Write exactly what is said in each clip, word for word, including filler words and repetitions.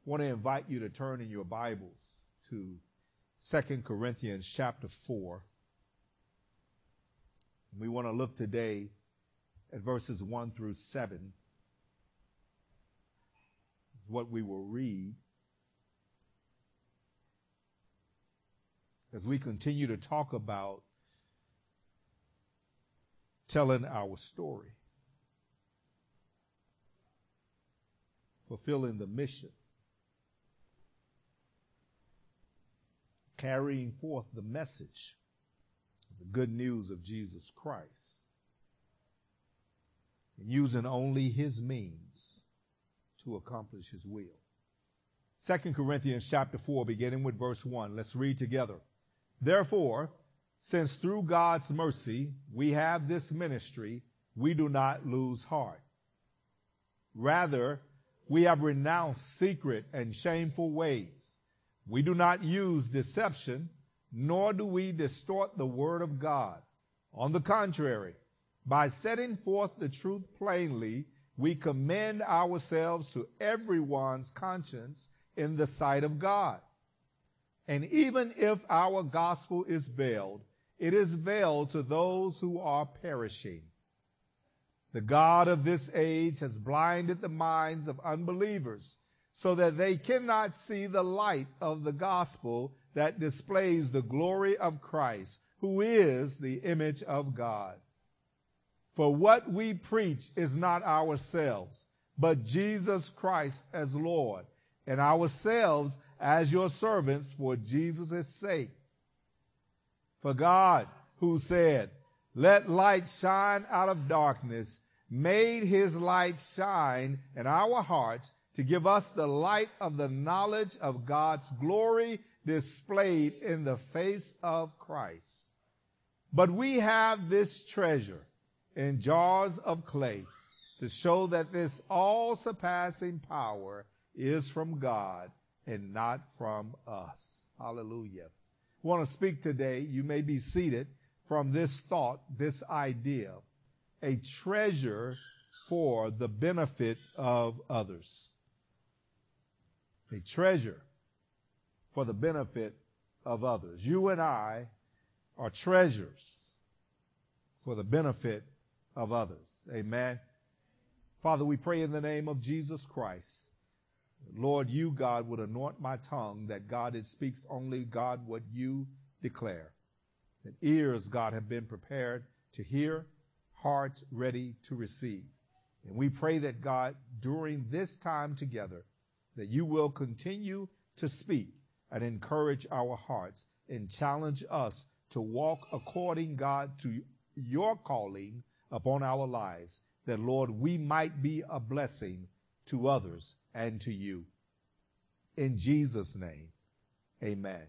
I want to invite you to turn in your Bibles to Second Corinthians chapter four. We want to look today at verses one through seven. This is what we will read as we continue to talk about telling our story, fulfilling the mission, carrying forth the message of the good news of Jesus Christ, and using only his means to accomplish his will. Second Corinthians chapter four, beginning with verse one. Let's read together. Therefore, since through God's mercy we have this ministry, we do not lose heart. Rather, we have renounced secret and shameful ways. We do not use deception, nor do we distort the word of God. On the contrary, by setting forth the truth plainly, we commend ourselves to everyone's conscience in the sight of God. And even if our gospel is veiled, it is veiled to those who are perishing. The God of this age has blinded the minds of unbelievers so that they cannot see the light of the gospel that displays the glory of Christ, who is the image of God. For what we preach is not ourselves, but Jesus Christ as Lord, and ourselves as your servants for Jesus' sake. For God, who said, "Let light shine out of darkness," made his light shine in our hearts to give us the light of the knowledge of God's glory displayed in the face of Christ. But we have this treasure in jars of clay to show that this all-surpassing power is from God and not from us. Hallelujah. I want to speak today, you may be seated, from this thought, this idea, a treasure for the benefit of others. A treasure for the benefit of others. You and I are treasures for the benefit of others. Amen. Father, we pray in the name of Jesus Christ. Lord, you, God, would anoint my tongue that, God, it speaks only, God, what you declare. That ears, God, have been prepared to hear, hearts ready to receive. And we pray that, God, during this time together, that you will continue to speak and encourage our hearts and challenge us to walk according, God, to your calling upon our lives, that, Lord, we might be a blessing to others and to you. In Jesus' name, amen.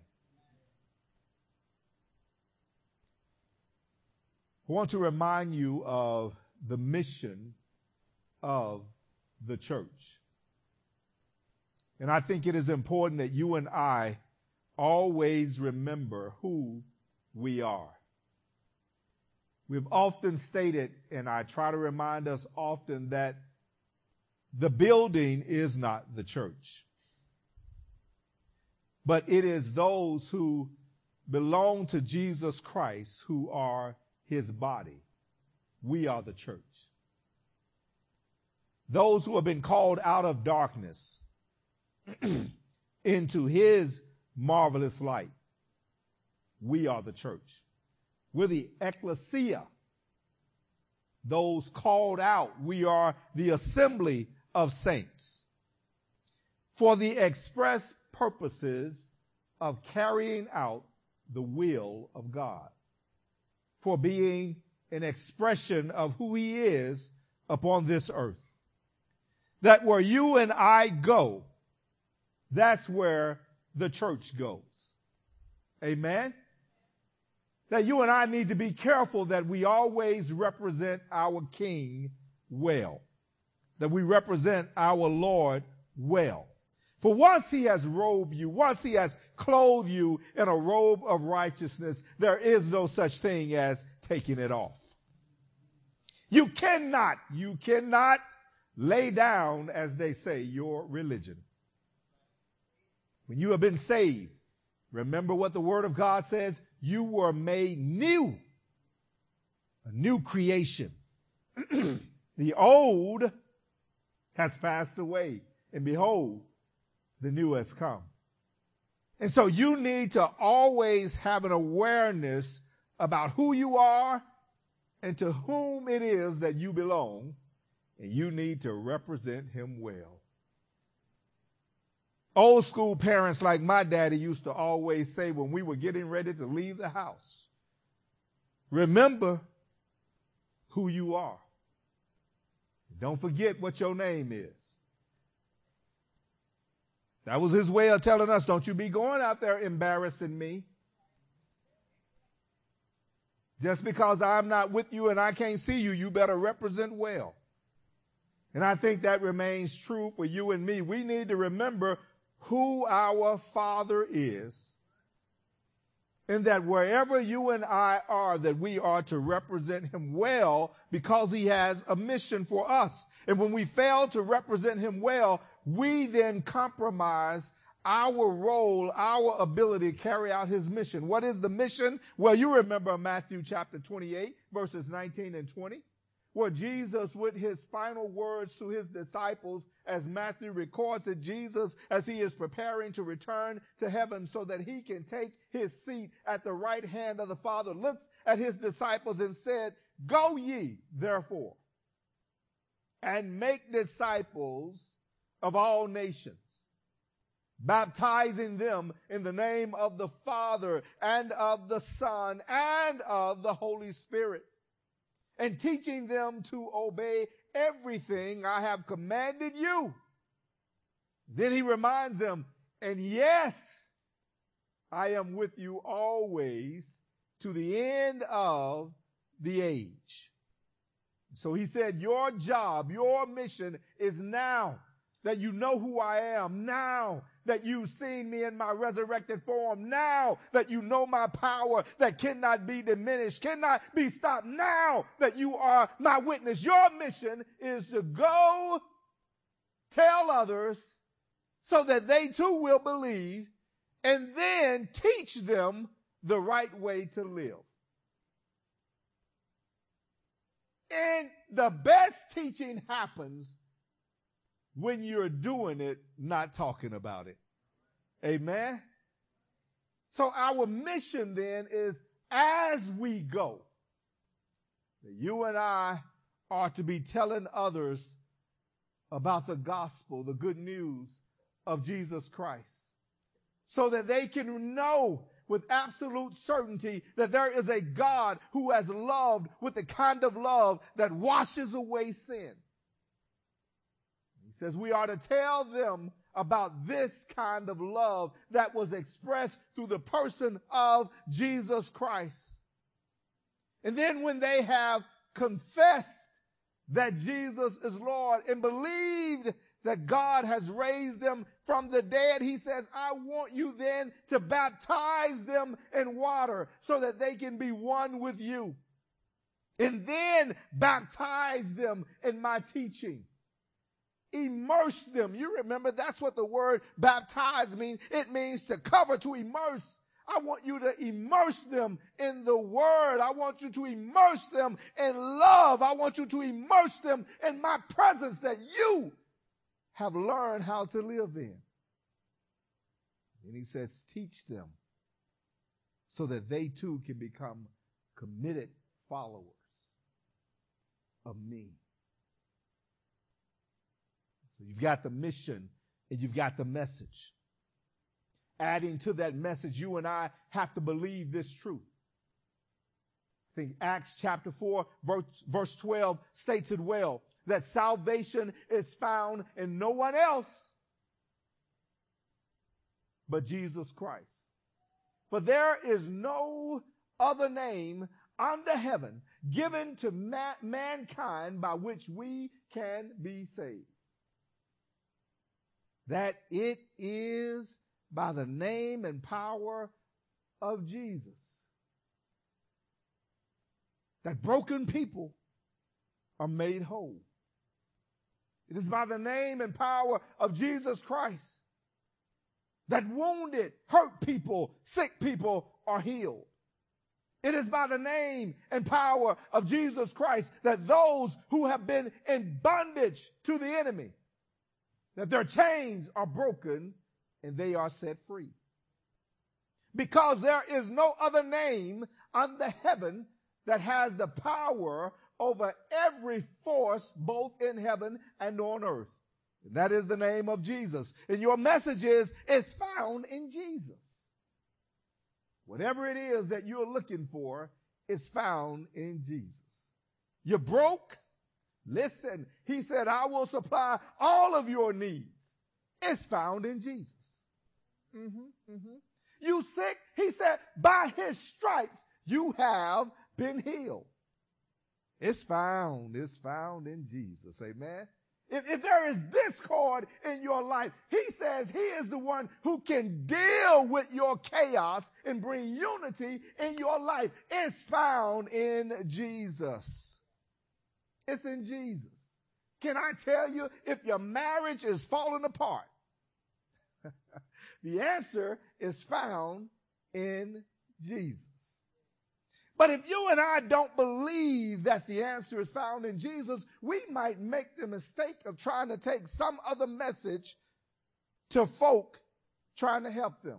I want to remind you of the mission of the church. And I think it is important that you and I always remember who we are. We've often stated, and I try to remind us often, that the building is not the church, but it is those who belong to Jesus Christ who are his body. We are the church. Those who have been called out of darkness into his marvelous light. We are the church. We're the ecclesia. Those called out. We are the assembly of saints for the express purposes of carrying out the will of God, for being an expression of who he is upon this earth. That where you and I go, that's where the church goes. Amen? That you and I need to be careful that we always represent our King well. That we represent our Lord well. For once he has robed you, once he has clothed you in a robe of righteousness, there is no such thing as taking it off. You cannot, you cannot lay down, as they say, your religion. When you have been saved, remember what the Word of God says. You were made new, a new creation. The old has passed away, and behold, the new has come. And so you need to always have an awareness about who you are and to whom it is that you belong, and you need to represent him well. Old school parents like my daddy used to always say when we were getting ready to leave the house, remember who you are. Don't forget what your name is. That was his way of telling us, don't you be going out there embarrassing me. Just because I'm not with you and I can't see you, you better represent well. And I think that remains true for you and me. We need to remember who our Father is, and that wherever you and I are, that we are to represent him well because he has a mission for us. And when we fail to represent him well, we then compromise our role, our ability to carry out his mission. What is the mission? Well, you remember Matthew chapter twenty-eight, verses nineteen and twenty, where Jesus, with his final words to his disciples, as Matthew records it, Jesus, as he is preparing to return to heaven so that he can take his seat at the right hand of the Father, looks at his disciples and said, "Go ye, therefore, and make disciples of all nations, baptizing them in the name of the Father and of the Son and of the Holy Spirit, and teaching them to obey everything I have commanded you." Then he reminds them, "And yes, I am with you always to the end of the age." So he said, your job, your mission is now that you know who I am, now that you've seen me in my resurrected form, now that you know my power that cannot be diminished, cannot be stopped, now that you are my witness. Your mission is to go tell others so that they too will believe, and then teach them the right way to live. And the best teaching happens when you're doing it, not talking about it. Amen. So our mission then is, as we go, you and I are to be telling others about the gospel, the good news of Jesus Christ, so that they can know with absolute certainty that there is a God who has loved with the kind of love that washes away sin. He says we are to tell them about this kind of love that was expressed through the person of Jesus Christ. And then when they have confessed that Jesus is Lord and believed that God has raised them from the dead, he says, I want you then to baptize them in water so that they can be one with you. And then baptize them in my teaching. Immerse them. You remember that's what the word baptize means. It means to cover, to immerse. I want you to immerse them in the word. I want you to immerse them in love. I want you to immerse them in my presence that you have learned how to live in. And he says, teach them so that they too can become committed followers of me. So you've got the mission and you've got the message. Adding to that message, you and I have to believe this truth. I think Acts chapter four, verse, verse twelve states it well, that salvation is found in no one else but Jesus Christ. For there is no other name under heaven given to ma- mankind by which we can be saved. That it is by the name and power of Jesus that broken people are made whole. It is by the name and power of Jesus Christ that wounded, hurt people, sick people are healed. It is by the name and power of Jesus Christ that those who have been in bondage to the enemy, that their chains are broken and they are set free. Because there is no other name under heaven that has the power over every force both in heaven and on earth. And that is the name of Jesus. And your message is, is found in Jesus. Whatever it is that you're looking for is found in Jesus. You're broke? Listen, he said, I will supply all of your needs. It's found in Jesus. Mm-hmm, mm-hmm. You sick? He said, by his stripes you have been healed. It's found, it's found in Jesus. Amen. If, if there is discord in your life, he says he is the one who can deal with your chaos and bring unity in your life. It's found in Jesus. It's in Jesus. Can I tell you, if your marriage is falling apart, the answer is found in Jesus. But if you and I don't believe that the answer is found in Jesus, we might make the mistake of trying to take some other message to folk trying to help them.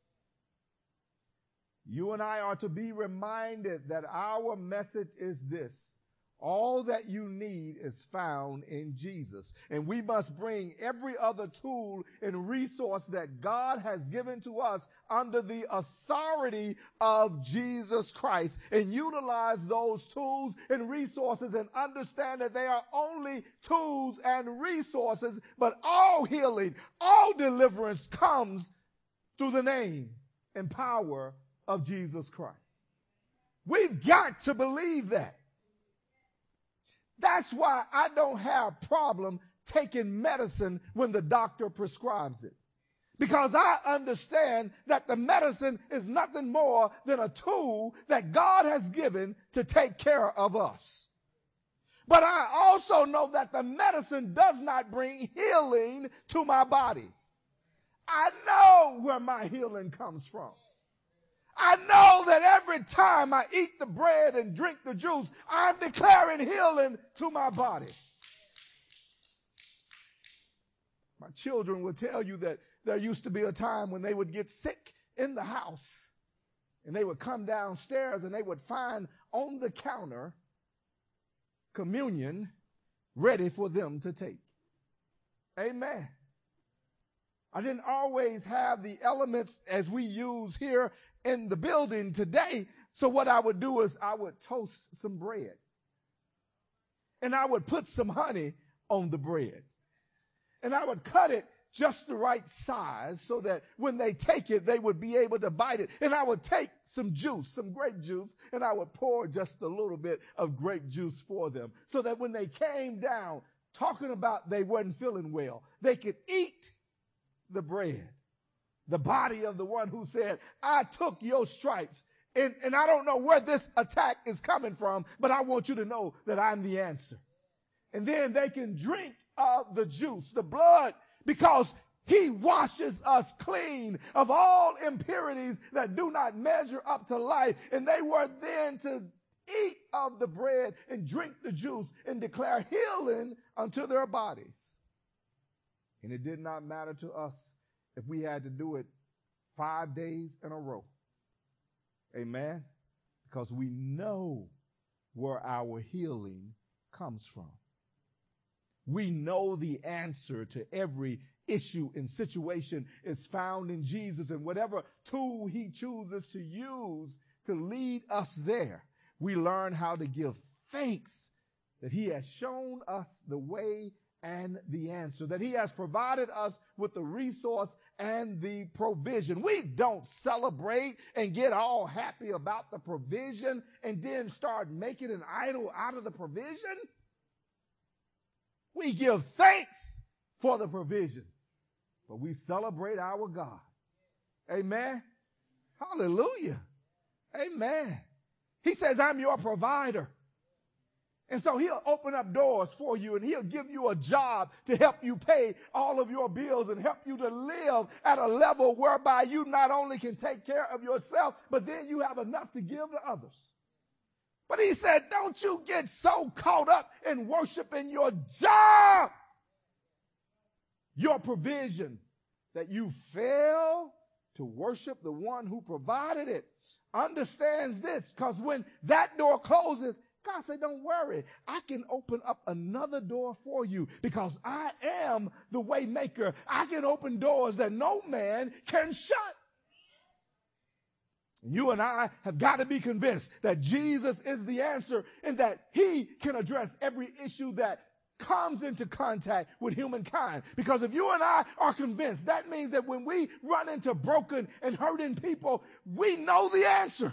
You and I are to be reminded that our message is this: all that you need is found in Jesus. And we must bring every other tool and resource that God has given to us under the authority of Jesus Christ and utilize those tools and resources and understand that they are only tools and resources, but all healing, all deliverance comes through the name and power of Jesus Christ. We've got to believe that. That's why I don't have problem taking medicine when the doctor prescribes it. Because I understand that the medicine is nothing more than a tool that God has given to take care of us. But I also know that the medicine does not bring healing to my body. I know where my healing comes from. I know that every time I eat the bread and drink the juice, I'm declaring healing to my body. My children will tell you that there used to be a time when they would get sick in the house and they would come downstairs and they would find on the counter communion ready for them to take. Amen. I didn't always have the elements as we use here in the building today. So what I would do is I would toast some bread and I would put some honey on the bread and I would cut it just the right size so that when they take it, they would be able to bite it. And I would take some juice, some grape juice, and I would pour just a little bit of grape juice for them so that when they came down talking about they wasn't feeling well, they could eat the bread, the body of the one who said, I took your stripes. And, and I don't know where this attack is coming from, but I want you to know that I'm the answer. And then they can drink of the juice, the blood, because he washes us clean of all impurities that do not measure up to life. And they were then to eat of the bread and drink the juice and declare healing unto their bodies. And it did not matter to us if we had to do it five days in a row. Amen. Because we know where our healing comes from. We know the answer to every issue and situation is found in Jesus, and whatever tool he chooses to use to lead us there, we learn how to give thanks that he has shown us the way and the answer, that he has provided us with the resource and the provision. We don't celebrate and get all happy about the provision and then start making an idol out of the provision. We give thanks for the provision, but we celebrate our God. Amen. Hallelujah. Amen. He says, I'm your provider. And so he'll open up doors for you, and he'll give you a job to help you pay all of your bills and help you to live at a level whereby you not only can take care of yourself, but then you have enough to give to others. But he said, don't you get so caught up in worshiping your job, your provision, that you fail to worship the one who provided it. Understands this, because when that door closes, God said, don't worry. I can open up another door for you because I am the way maker. I can open doors that no man can shut. You and I have got to be convinced that Jesus is the answer and that he can address every issue that comes into contact with humankind. Because if you and I are convinced, that means that when we run into broken and hurting people, we know the answer.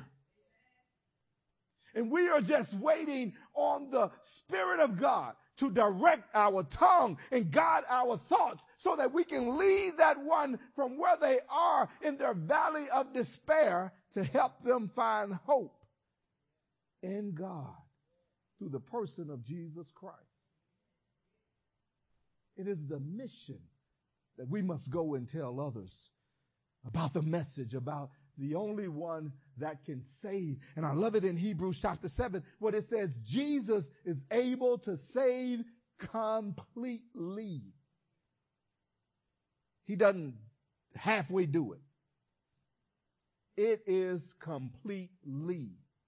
And we are just waiting on the Spirit of God to direct our tongue and guide our thoughts so that we can lead that one from where they are in their valley of despair to help them find hope in God through the person of Jesus Christ. It is the mission that we must go and tell others about the message, about the only one that can save. And I love it in Hebrews chapter seven, where it says Jesus is able to save completely. He doesn't halfway do it. It is completely.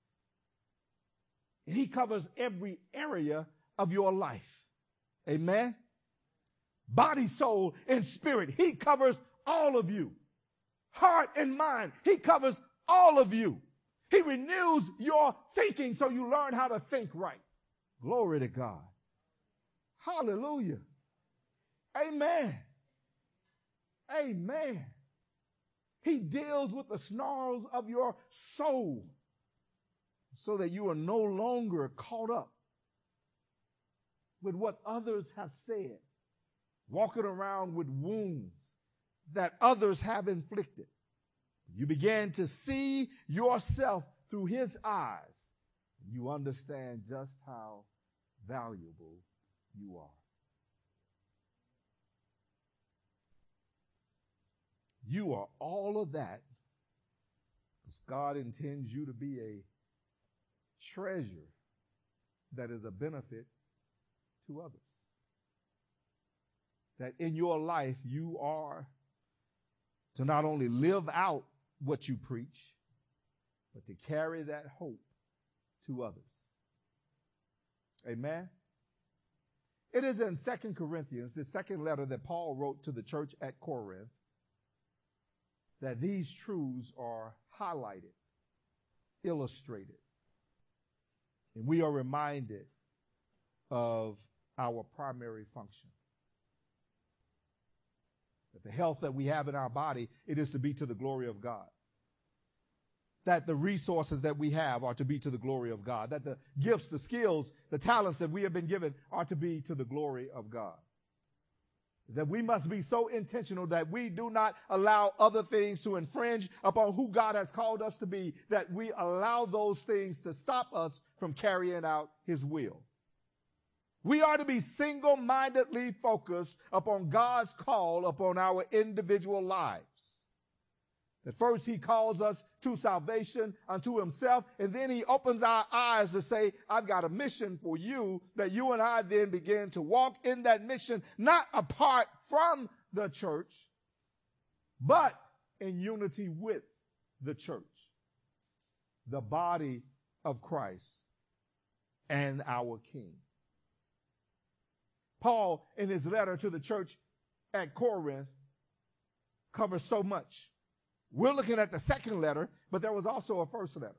And he covers every area of your life. Amen. Body, soul, and spirit. He covers all of you. Heart and mind. He covers all of you. He renews your thinking so you learn how to think right. Glory to God. Hallelujah. Amen. Amen. He deals with the snarls of your soul so that you are no longer caught up with what others have said, walking around with wounds that others have inflicted. You begin to see yourself through his eyes. You understand just how valuable you are. You are all of that because God intends you to be a treasure that is a benefit to others. That in your life you are to not only live out what you preach, but to carry that hope to others. Amen. It is in Second Corinthians, the second letter that Paul wrote to the church at Corinth, that these truths are highlighted, illustrated, and we are reminded of our primary function. That the health that we have in our body, it is to be to the glory of God. That the resources that we have are to be to the glory of God. That the gifts, the skills, the talents that we have been given are to be to the glory of God. That we must be so intentional that we do not allow other things to infringe upon who God has called us to be, that we allow those things to stop us from carrying out his will. We are to be single-mindedly focused upon God's call upon our individual lives. That first he calls us to salvation unto himself, and then he opens our eyes to say, I've got a mission for you, that you and I then begin to walk in that mission, not apart from the church, but in unity with the church, the body of Christ and our King. Paul, in his letter to the church at Corinth, covers so much. We're looking at the second letter, but there was also a first letter.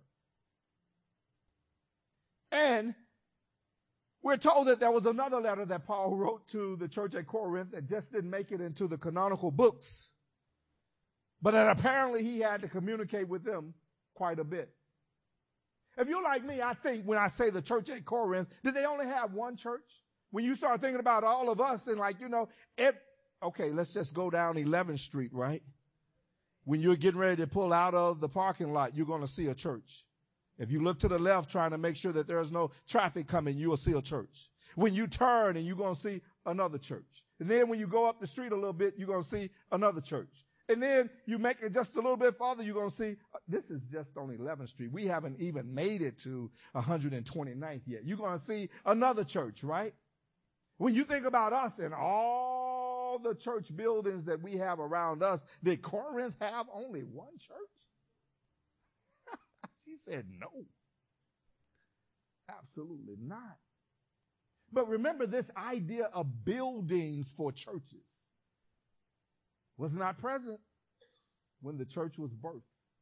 And we're told that there was another letter that Paul wrote to the church at Corinth that just didn't make it into the canonical books, but that apparently he had to communicate with them quite a bit. If you're like me, I think when I say the church at Corinth, did they only have one church? When you start thinking about all of us and like, you know, it, okay, let's just go down eleventh street, right? When you're getting ready to pull out of the parking lot, you're going to see a church. If you look to the left trying to make sure that there's no traffic coming, you will see a church. When you turn and you're going to see another church. And then when you go up the street a little bit, you're going to see another church. And then you make it just a little bit farther, you're going to see, uh, this is just on eleventh street. We haven't even made it to one hundred twenty-ninth yet. You're going to see another church, right? When you think about us and all the church buildings that we have around us, did Corinth have only one church? She said no. Absolutely not. But remember, this idea of buildings for churches was not present when the church was birthed.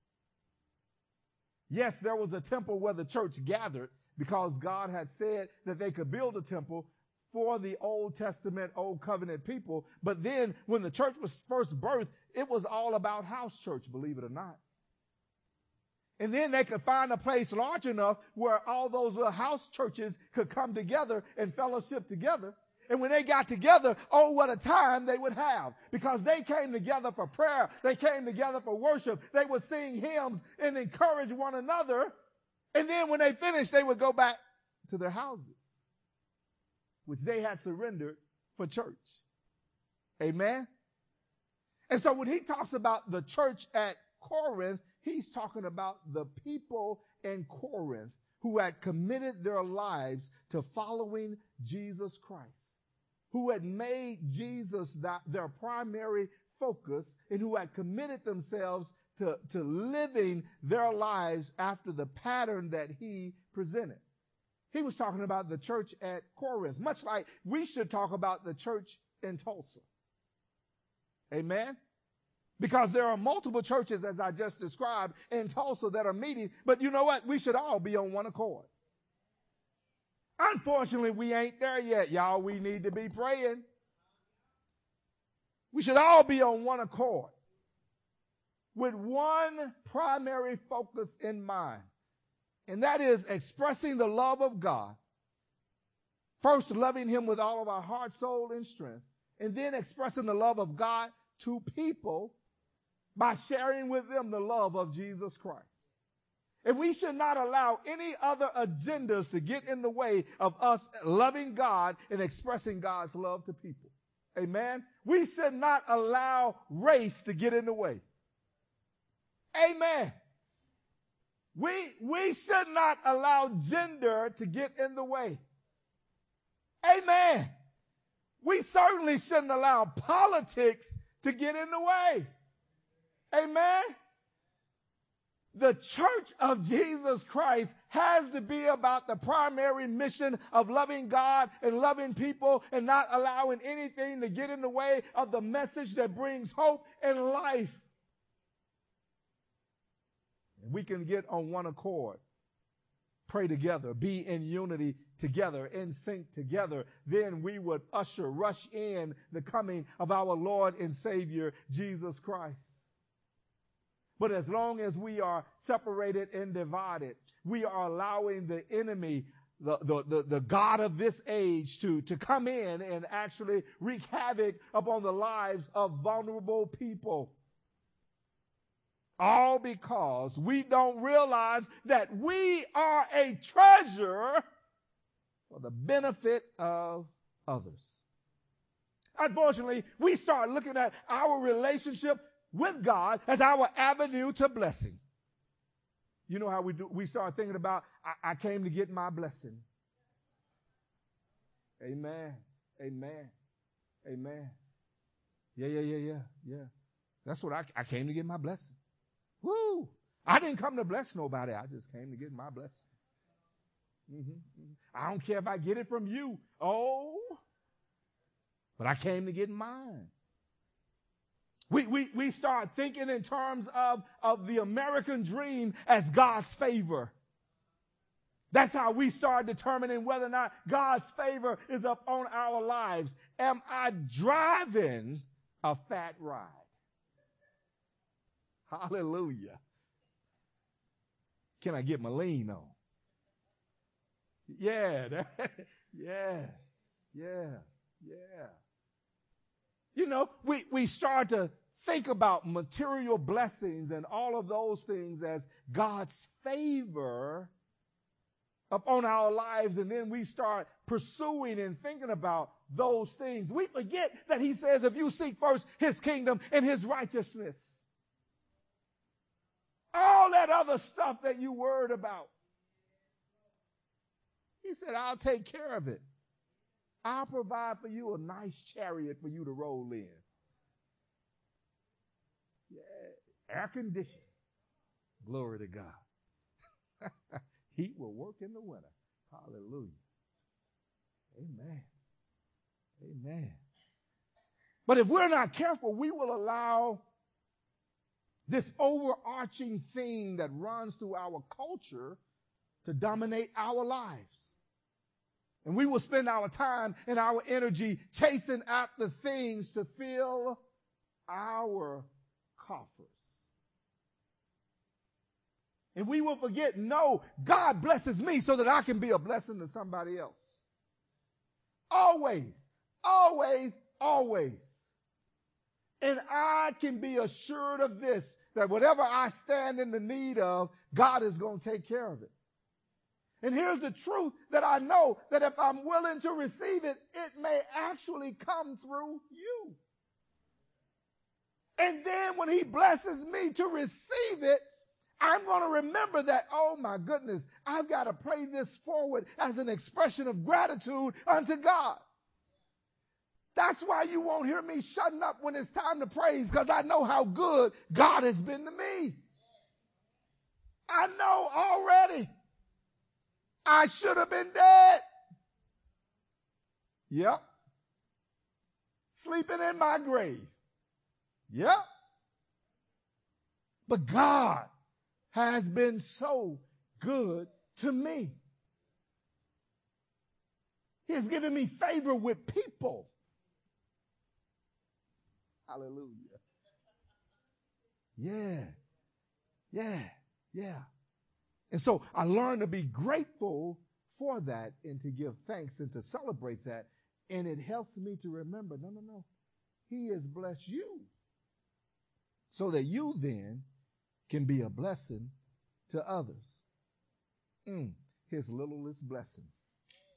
Yes, there was a temple where the church gathered because God had said that they could build a temple for the Old Testament, Old Covenant people. But then when the church was first birthed, it was all about house church, believe it or not. And then they could find a place large enough where all those little house churches could come together and fellowship together. And when they got together, oh, what a time they would have. Because they came together for prayer. They came together for worship. They would sing hymns and encourage one another. And then when they finished, they would go back to their houses, which they had surrendered for church. Amen? And so when he talks about the church at Corinth, he's talking about the people in Corinth who had committed their lives to following Jesus Christ, who had made Jesus that their primary focus, and who had committed themselves to, to living their lives after the pattern that he presented. He was talking about the church at Corinth, much like we should talk about the church in Tulsa. Amen? Because there are multiple churches, as I just described, in Tulsa that are meeting. But you know what? We should all be on one accord. Unfortunately, we ain't there yet, y'all. We need to be praying. We should all be on one accord with one primary focus in mind. And that is expressing the love of God. First, loving him with all of our heart, soul, and strength. And then expressing the love of God to people by sharing with them the love of Jesus Christ. And we should not allow any other agendas to get in the way of us loving God and expressing God's love to people. Amen? We should not allow race to get in the way. Amen. We, we should not allow gender to get in the way. Amen. We certainly shouldn't allow politics to get in the way. Amen. The church of Jesus Christ has to be about the primary mission of loving God and loving people and not allowing anything to get in the way of the message that brings hope and life. And we can get on one accord, pray together, be in unity together, in sync together. Then we would usher, rush in the coming of our Lord and Savior, Jesus Christ. But as long as we are separated and divided, we are allowing the enemy, the, the, the, the God of this age, to, to come in and actually wreak havoc upon the lives of vulnerable people. All because we don't realize that we are a treasure for the benefit of others. Unfortunately, we start looking at our relationship with God as our avenue to blessing. You know how we do, we start thinking about, I, I came to get my blessing. Amen. Amen. Amen. Yeah, yeah, yeah, yeah, yeah. That's what I, I came to get my blessing. Woo! I didn't come to bless nobody. I just came to get my blessing. Mm-hmm, mm-hmm. I don't care if I get it from you. Oh, but I came to get mine. We, we, we start thinking in terms of, of the American dream as God's favor. That's how we start determining whether or not God's favor is up on our lives. Am I driving a fat ride? Hallelujah. Can I get my lean on? Yeah, that, yeah, yeah, yeah. You know, we, we start to think about material blessings and all of those things as God's favor upon our lives, and then we start pursuing and thinking about those things, we forget that he says, if you seek first his kingdom and his righteousness, all that other stuff that you worried about, he said, I'll take care of it. I'll provide for you a nice chariot for you to roll in. Yeah, air conditioning. Glory to God. Heat will work in the winter. Hallelujah. Amen. Amen. But if we're not careful, we will allow this overarching theme that runs through our culture to dominate our lives. And we will spend our time and our energy chasing after things to fill our coffers. And we will forget, no, God blesses me so that I can be a blessing to somebody else. Always, always, always. And I can be assured of this, that whatever I stand in the need of, God is going to take care of it. And here's the truth that I know, that if I'm willing to receive it, it may actually come through you. And then when he blesses me to receive it, I'm going to remember that, oh my goodness, I've got to pray this forward as an expression of gratitude unto God. That's why you won't hear me shutting up when it's time to praise, because I know how good God has been to me. I know already. I should have been dead. Yep. Sleeping in my grave. Yep. But God has been so good to me. He has given me favor with people. Hallelujah. Yeah. Yeah. Yeah. And so I learned to be grateful for that and to give thanks and to celebrate that. And it helps me to remember, no, no, no. He has blessed you so that you then can be a blessing to others. Mm, his littlest blessings.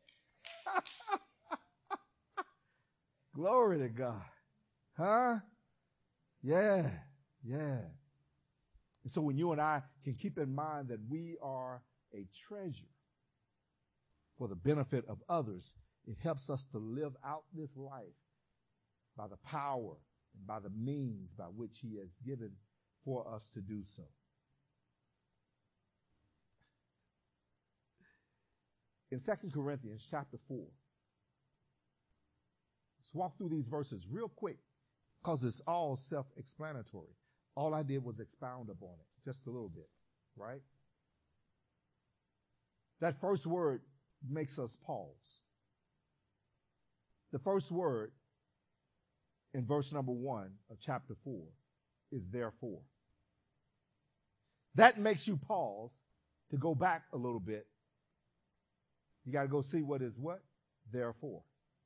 Glory to God. Huh? Yeah, yeah. And so when you and I can keep in mind that we are a treasure for the benefit of others, it helps us to live out this life by the power and by the means by which he has given for us to do so. In Second Corinthians chapter four, let's walk through these verses real quick because it's all self-explanatory. All I did was expound upon it just a little bit, right? That first word makes us pause. The first word in verse number one of chapter four is therefore. That makes you pause to go back a little bit. You got to go see what is what? Therefore.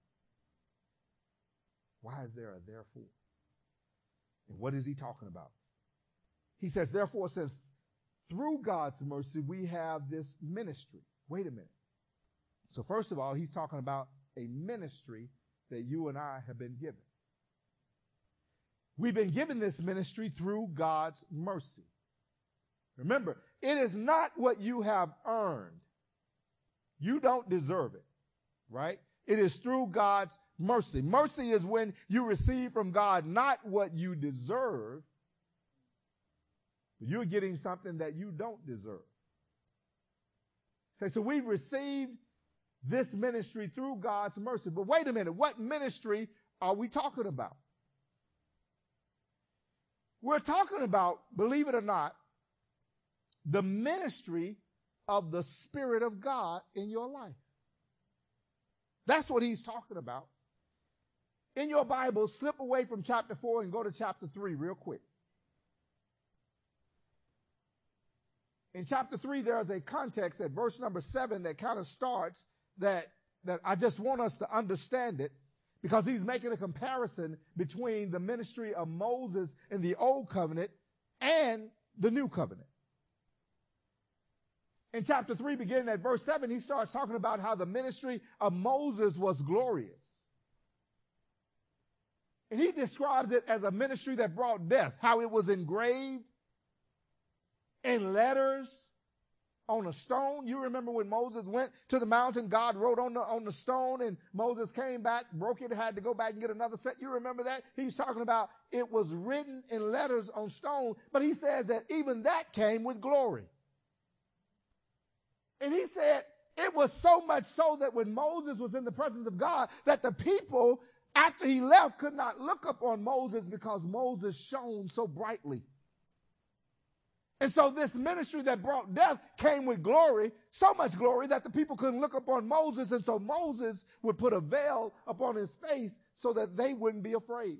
Why is there a therefore? And what is he talking about? He says, therefore, since through God's mercy we have this ministry. Wait a minute. So first of all, he's talking about a ministry that you and I have been given. We've been given this ministry through God's mercy. Remember, it is not what you have earned. You don't deserve it, right? It is through God's mercy. Mercy is when you receive from God not what you deserve, but you're getting something that you don't deserve. Say, so we've received this ministry through God's mercy. But wait a minute, what ministry are we talking about? We're talking about, believe it or not, the ministry of the Spirit of God in your life. That's what he's talking about. In your Bible, slip away from chapter four and go to chapter three real quick. In chapter three, there's a context at verse number seven that kind of starts that, that I just want us to understand it, because he's making a comparison between the ministry of Moses in the old covenant and the new covenant. In chapter three, beginning at verse seven, he starts talking about how the ministry of Moses was glorious. And he describes it as a ministry that brought death, how it was engraved in letters on a stone. You remember when Moses went to the mountain, God wrote on the, on the stone, and Moses came back, broke it, had to go back and get another set. You remember that? He's talking about it was written in letters on stone, but he says that even that came with glory. And he said it was so much so that when Moses was in the presence of God, that the people, after he left, could not look upon Moses because Moses shone so brightly. And so this ministry that brought death came with glory, so much glory that the people couldn't look upon Moses. And so Moses would put a veil upon his face so that they wouldn't be afraid.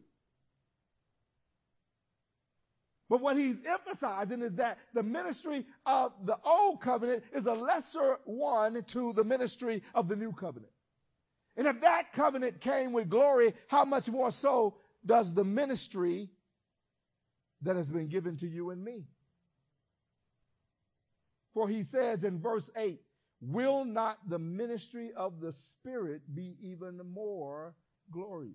But what he's emphasizing is that the ministry of the old covenant is a lesser one to the ministry of the new covenant. And if that covenant came with glory, how much more so does the ministry that has been given to you and me? For he says in verse eight, will not the ministry of the Spirit be even more glorious?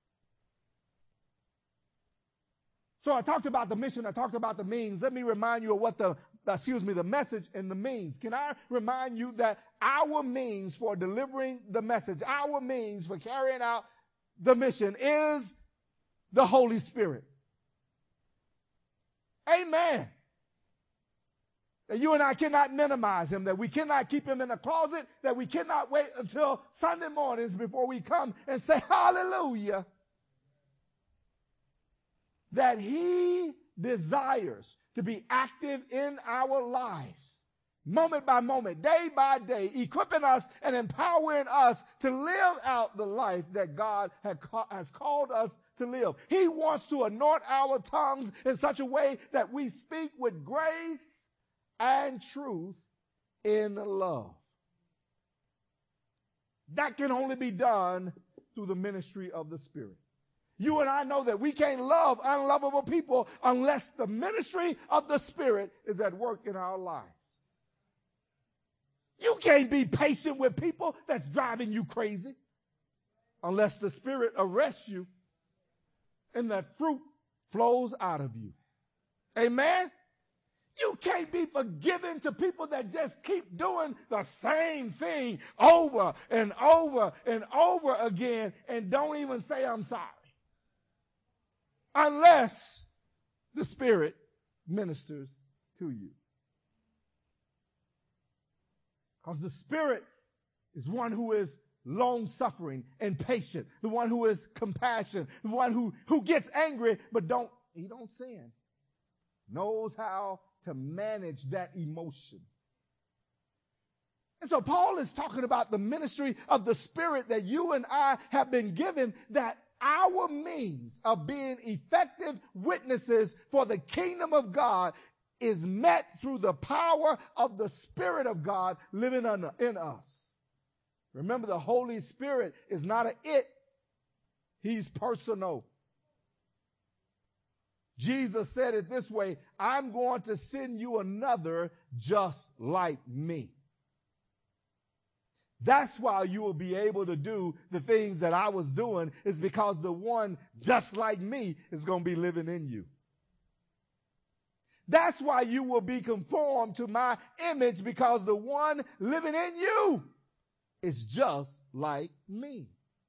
So I talked about the mission. I talked about the means. Let me remind you of what the, excuse me, the message and the means. Can I remind you that our means for delivering the message, our means for carrying out the mission is the Holy Spirit. Amen. That you and I cannot minimize him, that we cannot keep him in a closet, that we cannot wait until Sunday mornings before we come and say hallelujah. That he desires to be active in our lives, moment by moment, day by day, equipping us and empowering us to live out the life that God had ca- has called us to live. He wants to anoint our tongues in such a way that we speak with grace and truth in love. That can only be done through the ministry of the Spirit. You and I know that we can't love unlovable people unless the ministry of the Spirit is at work in our lives. You can't be patient with people that's driving you crazy unless the Spirit arrests you and that fruit flows out of you. Amen? You can't be forgiving to people that just keep doing the same thing over and over and over again and don't even say I'm sorry. Unless the Spirit ministers to you. Because the Spirit is one who is long-suffering and patient, the one who is compassionate, the one who, who gets angry but don't, he don't sin. Knows how to manage that emotion. And so Paul is talking about the ministry of the Spirit that you and I have been given, that our means of being effective witnesses for the kingdom of God is met through the power of the Spirit of God living in us. Remember, the Holy Spirit is not an it. He's personal. Jesus said it this way, I'm going to send you another just like me. That's why you will be able to do the things that I was doing, is because the one just like me is going to be living in you. That's why you will be conformed to my image, because the one living in you is just like me.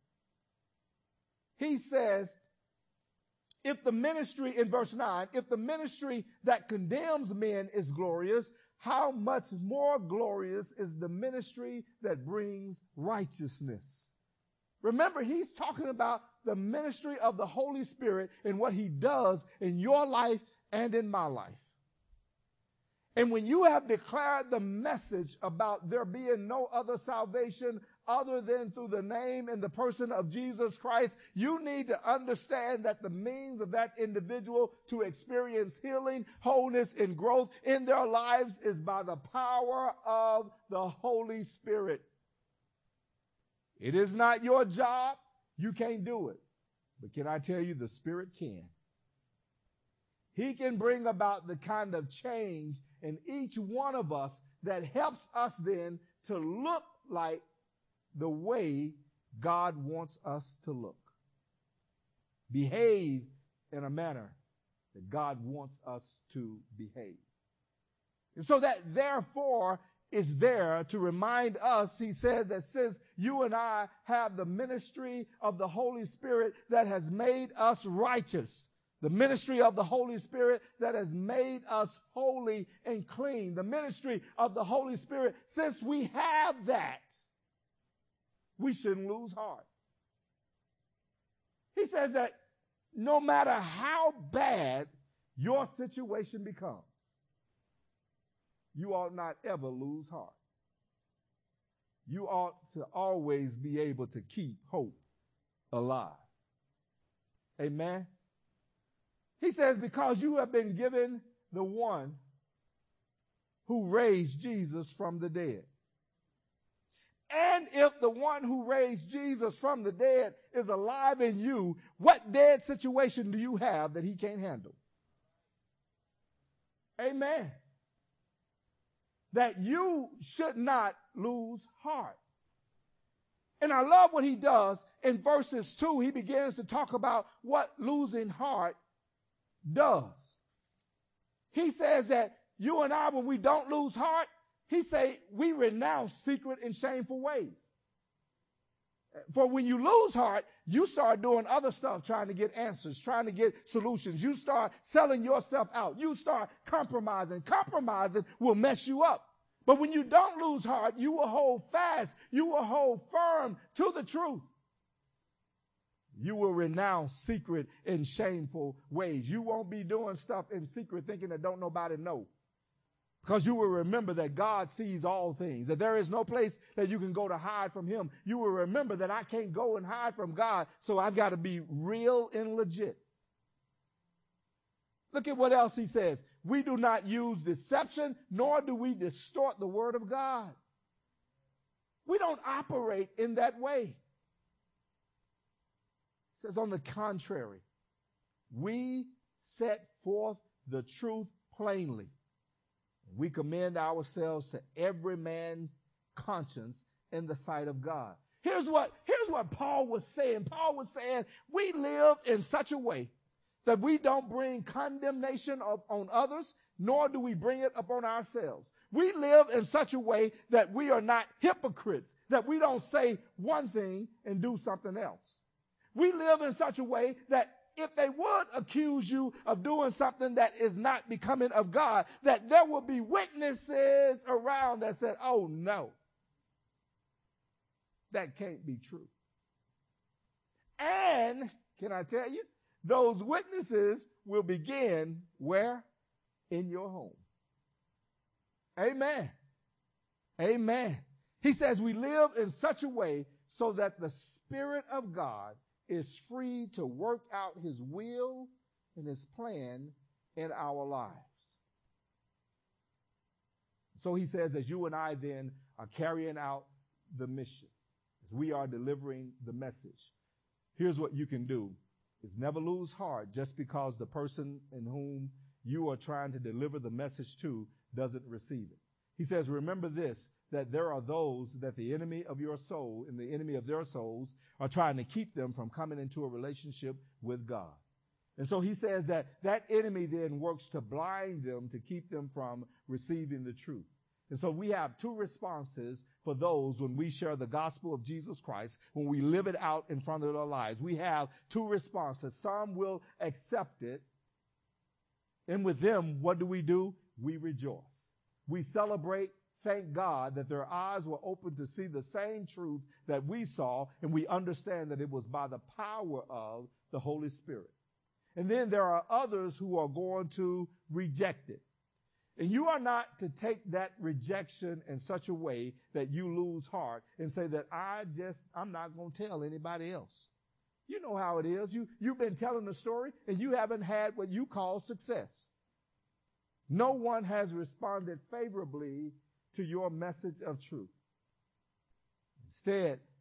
He says, if the ministry, in verse nine, if the ministry that condemns men is glorious, how much more glorious is the ministry that brings righteousness? Remember, he's talking about the ministry of the Holy Spirit and what he does in your life and in my life. And when you have declared the message about there being no other salvation other than through the name and the person of Jesus Christ, you need to understand that the means of that individual to experience healing, wholeness, and growth in their lives is by the power of the Holy Spirit. It is not your job. You can't do it. But can I tell you, the Spirit can. He can bring about the kind of change in each one of us that helps us then to look like the way God wants us to look. Behave in a manner that God wants us to behave. And so that therefore is there to remind us, he says, that since you and I have the ministry of the Holy Spirit that has made us righteous, the ministry of the Holy Spirit that has made us holy and clean, the ministry of the Holy Spirit, since we have that, we shouldn't lose heart. He says that no matter how bad your situation becomes, you ought not ever lose heart. You ought to always be able to keep hope alive. Amen. He says, because you have been given the one who raised Jesus from the dead. And if the one who raised Jesus from the dead is alive in you, what dead situation do you have that he can't handle? Amen. That you should not lose heart. And I love what he does in verses two. He begins to talk about what losing heart does. He says that you and I, when we don't lose heart, he say we renounce secret and shameful ways. For when you lose heart, you start doing other stuff, trying to get answers, trying to get solutions. You start selling yourself out. You start compromising. Compromising will mess you up. But when you don't lose heart, you will hold fast. You will hold firm to the truth. You will renounce secret and shameful ways. You won't be doing stuff in secret thinking that don't nobody know. Because you will remember that God sees all things, that there is no place that you can go to hide from him. You will remember that I can't go and hide from God, so I've got to be real and legit. Look at what else he says. We do not use deception, nor do we distort the word of God. We don't operate in that way. It says, on the contrary, we set forth the truth plainly. We commend ourselves to every man's conscience in the sight of God. Here's what, here's what Paul was saying. Paul was saying, we live in such a way that we don't bring condemnation up on others, nor do we bring it upon ourselves. We live in such a way that we are not hypocrites, that we don't say one thing and do something else. We live in such a way that if they would accuse you of doing something that is not becoming of God, that there will be witnesses around that said, oh no, that can't be true. And can I tell you, those witnesses will begin where? In your home. Amen. Amen. He says we live in such a way so that the Spirit of God is free to work out his will and his plan in our lives. So he says, as you and I then are carrying out the mission, as we are delivering the message, here's what you can do, is never lose heart just because the person in whom you are trying to deliver the message to doesn't receive it. He says, remember this, that there are those that the enemy of your soul and the enemy of their souls are trying to keep them from coming into a relationship with God. And so he says that that enemy then works to blind them, to keep them from receiving the truth. And so we have two responses for those when we share the gospel of Jesus Christ, when we live it out in front of their lives. We have two responses. Some will accept it. And with them, what do we do? We rejoice. We celebrate, thank God that their eyes were open to see the same truth that we saw, and we understand that it was by the power of the Holy Spirit. And then there are others who are going to reject it. And you are not to take that rejection in such a way that you lose heart and say that I just, I'm not going to tell anybody else. You know how it is. You, you've been telling the story and you haven't had what you call success. No one has responded favorably to your message of truth. Instead,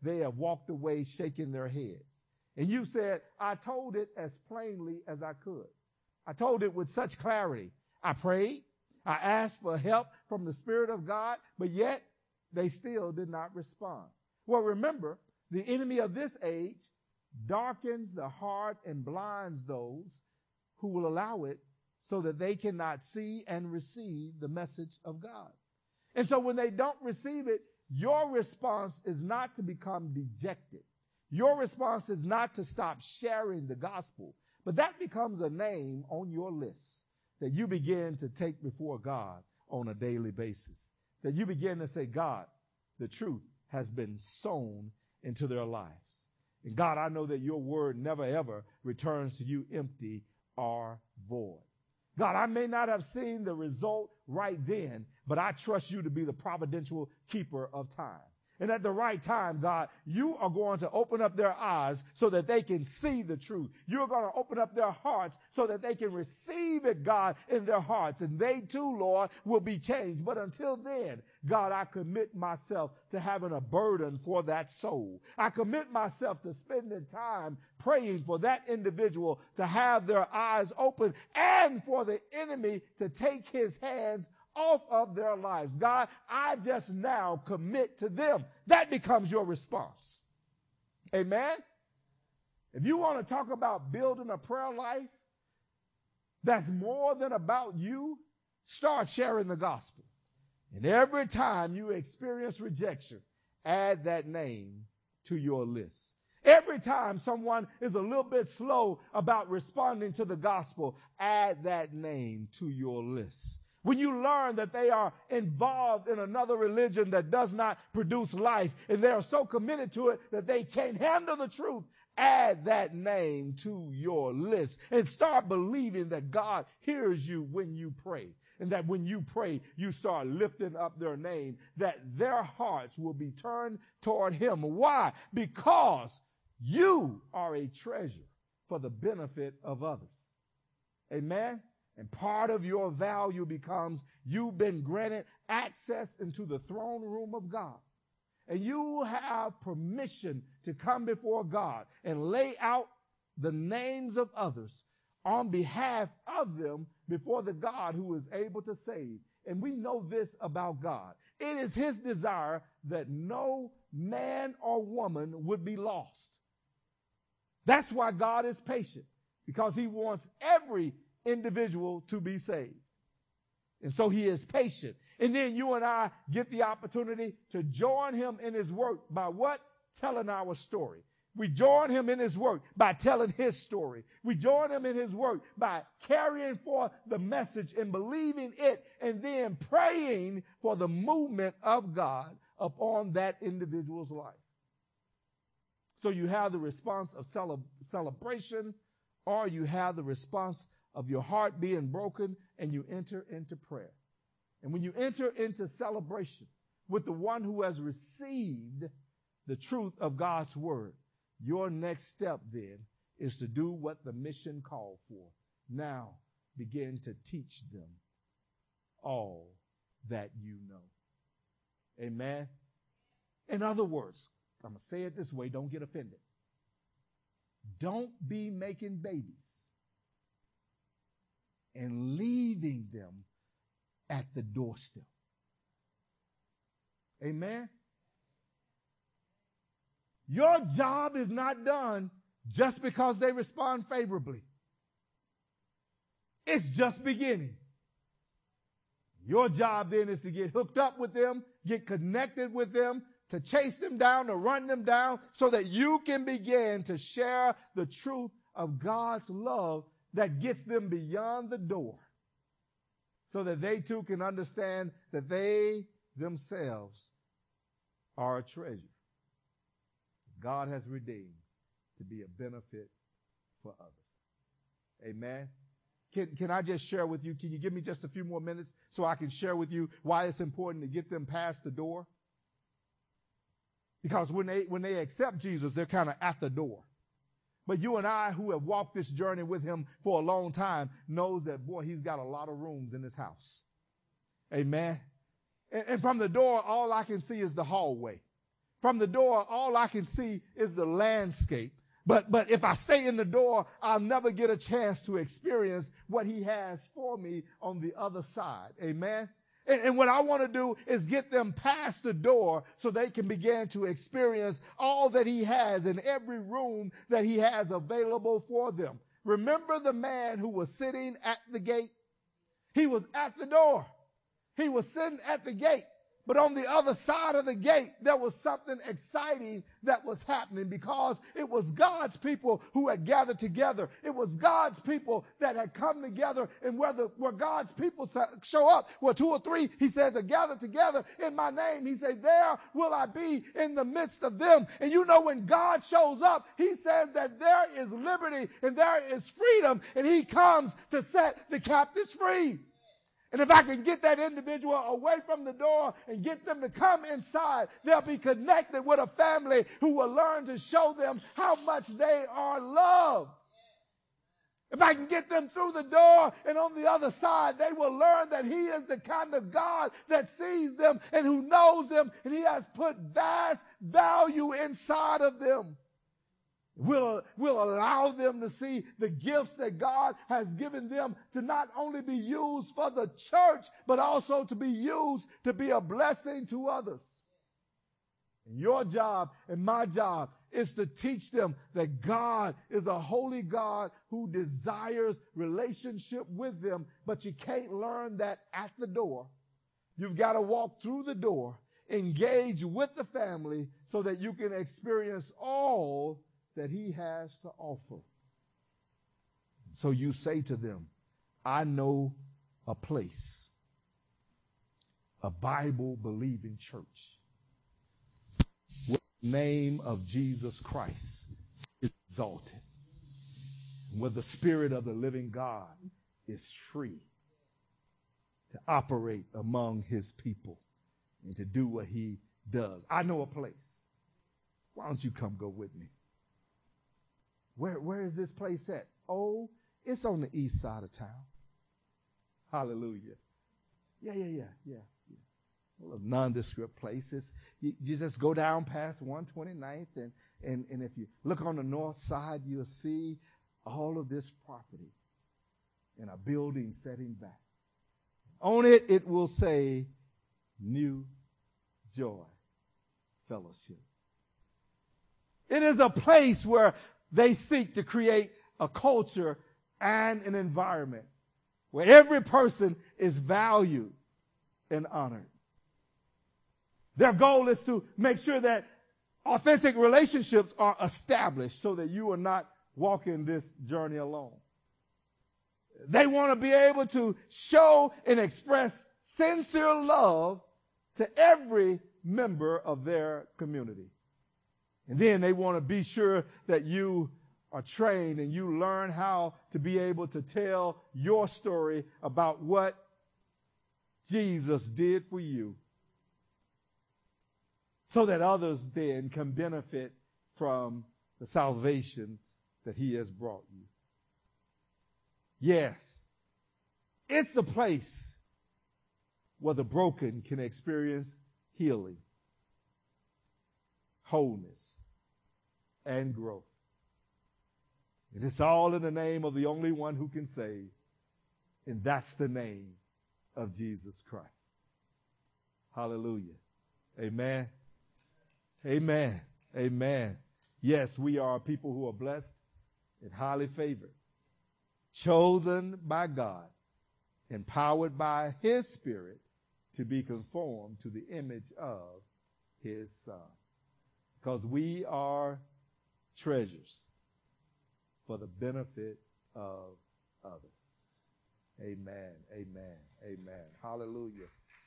they have walked away shaking their heads. And you said, I told it as plainly as I could. I told it with such clarity. I prayed. I asked for help from the Spirit of God, but yet they still did not respond. Well, remember, the enemy of this age darkens the heart and blinds those who will allow it so that they cannot see and receive the message of God. And so when they don't receive it, your response is not to become dejected. Your response is not to stop sharing the gospel, but that becomes a name on your list that you begin to take before God on a daily basis. That you begin to say, God, the truth has been sown into their lives. And God, I know that your word never ever returns to you empty or void. God, I may not have seen the result right then, but I trust you to be the providential keeper of time. And at the right time, God, you are going to open up their eyes so that they can see the truth. You're going to open up their hearts so that they can receive it, God, in their hearts. And they too, Lord, will be changed. But until then, God, I commit myself to having a burden for that soul. I commit myself to spending time praying for that individual to have their eyes open and for the enemy to take his hands off of their lives. God, I just now commit to them. That becomes your response. Amen. If you want to talk about building a prayer life that's more than about you, start sharing the gospel. And every time you experience rejection, add that name to your list. Every time someone is a little bit slow about responding to the gospel, add that name to your list. When you learn that they are involved in another religion that does not produce life and they are so committed to it that they can't handle the truth, add that name to your list and start believing that God hears you when you pray. And that when you pray, you start lifting up their name, that their hearts will be turned toward him. Why? Because you are a treasure for the benefit of others. Amen. And part of your value becomes you've been granted access into the throne room of God. And you have permission to come before God and lay out the names of others on behalf of them before the God who is able to save. And we know this about God. It is his desire that no man or woman would be lost. That's why God is patient, because he wants every individual to be saved. And so he is patient. And then you and I get the opportunity to join him in his work by what? Telling our story. We join him in his work by telling his story. We join him in his work by carrying forth the message and believing it and then praying for the movement of God upon that individual's life. So you have the response of cele- celebration, or you have the response of your heart being broken, and you enter into prayer. And when you enter into celebration with the one who has received the truth of God's word, your next step then is to do what the mission called for. Now begin to teach them all that you know. Amen. In other words, I'm going to say it this way, don't get offended. Don't be making babies and leaving them at the doorstep. Amen. Your job is not done just because they respond favorably. It's just beginning. Your job then is to get hooked up with them, get connected with them, to chase them down, to run them down, so that you can begin to share the truth of God's love that gets them beyond the door, so that they too can understand that they themselves are a treasure God has redeemed to be a benefit for others. Amen. Can, can I just share with you, can you give me just a few more minutes so I can share with you why it's important to get them past the door? Because when they, when they accept Jesus, they're kind of at the door. But you and I, who have walked this journey with him for a long time, knows that, boy, he's got a lot of rooms in his house. Amen. And, and from the door, all I can see is the hallway. From the door, all I can see is the landscape. But, but if I stay in the door, I'll never get a chance to experience what he has for me on the other side. Amen. And, and what I want to do is get them past the door so they can begin to experience all that he has in every room that he has available for them. Remember the man who was sitting at the gate? He was at the door. He was sitting at the gate. But on the other side of the gate, there was something exciting that was happening because it was God's people who had gathered together. It was God's people that had come together. And where, the, where God's people show up, where two or three, he says, are gathered together in my name. He said, there will I be in the midst of them. And you know, when God shows up, he says that there is liberty and there is freedom. And he comes to set the captives free. And if I can get that individual away from the door and get them to come inside, they'll be connected with a family who will learn to show them how much they are loved. If I can get them through the door and on the other side, they will learn that he is the kind of God that sees them and who knows them, and he has put vast value inside of them. We'll, we'll allow them to see the gifts that God has given them to not only be used for the church, but also to be used to be a blessing to others. And your job and my job is to teach them that God is a holy God who desires relationship with them, but you can't learn that at the door. You've got to walk through the door, engage with the family so that you can experience all that he has to offer. So you say to them, I know a place, a Bible-believing church, where the name of Jesus Christ is exalted, where the Spirit of the living God is free to operate among his people and to do what he does. I know a place. Why don't you come go with me? Where, where is this place at? Oh, it's on the east side of town. Hallelujah. Yeah, yeah, yeah, yeah. yeah. A nondescript place. It's, you, you just go down past one twenty-ninth, and, and, and if you look on the north side, you'll see all of this property in a building setting back. On it, it will say New Joy Fellowship. It is a place where they seek to create a culture and an environment where every person is valued and honored. Their goal is to make sure that authentic relationships are established so that you are not walking this journey alone. They want to be able to show and express sincere love to every member of their community. And then they want to be sure that you are trained and you learn how to be able to tell your story about what Jesus did for you so that others then can benefit from the salvation that he has brought you. Yes, it's a place where the broken can experience healing, wholeness, and growth. And it's all in the name of the only one who can save, and that's the name of Jesus Christ. Hallelujah. Amen. Amen. Amen. Yes, we are people who are blessed and highly favored, chosen by God, empowered by his Spirit to be conformed to the image of his Son. Because we are treasures for the benefit of others. Amen. Amen. Amen. Hallelujah.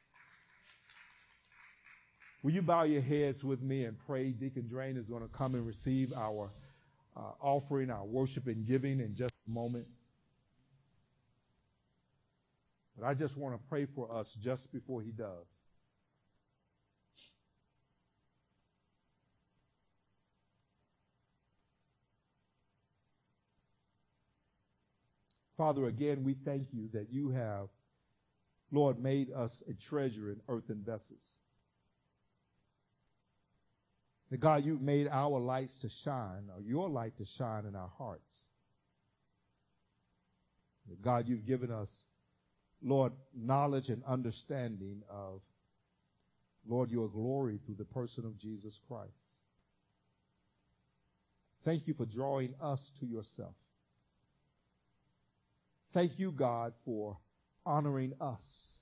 Will you bow your heads with me and pray? Deacon Drain is going to come and receive our uh, offering, our worship and giving in just a moment. But I just want to pray for us just before he does. Father, again, we thank you that you have, Lord, made us a treasure in earthen vessels. That God, you've made our lights to shine, or your light to shine in our hearts. That God, you've given us, Lord, knowledge and understanding of, Lord, your glory through the person of Jesus Christ. Thank you for drawing us to yourself. Thank you, God, for honoring us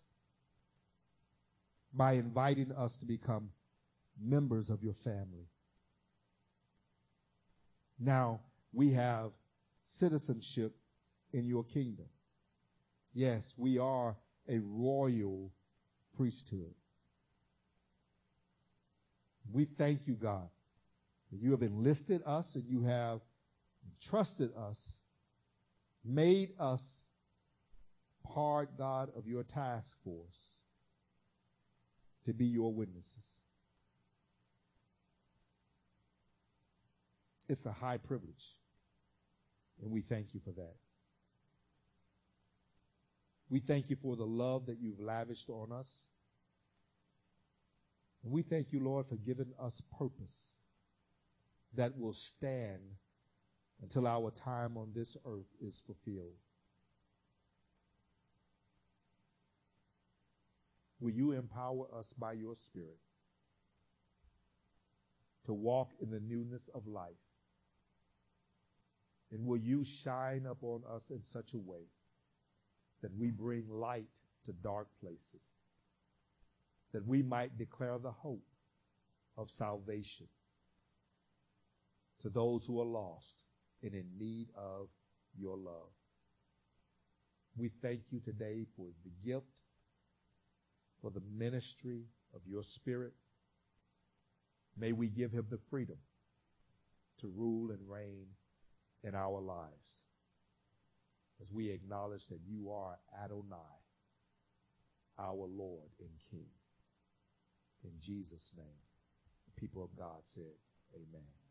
by inviting us to become members of your family. Now we have citizenship in your kingdom. Yes, we are a royal priesthood. We thank you, God, that you have enlisted us and you have trusted us, made us part, God, of your task force to be your witnesses. It's a high privilege, and we thank you for that. We thank you for the love that you've lavished on us. And we thank you, Lord, for giving us purpose that will stand until our time on this earth is fulfilled. Will you empower us by your Spirit to walk in the newness of life? And will you shine upon us in such a way that we bring light to dark places, that we might declare the hope of salvation to those who are lost and in need of your love. We thank you today for the gift, for the ministry of your Spirit. May we give him the freedom to rule and reign in our lives as we acknowledge that you are Adonai, our Lord and King. In Jesus' name, the people of God said, amen.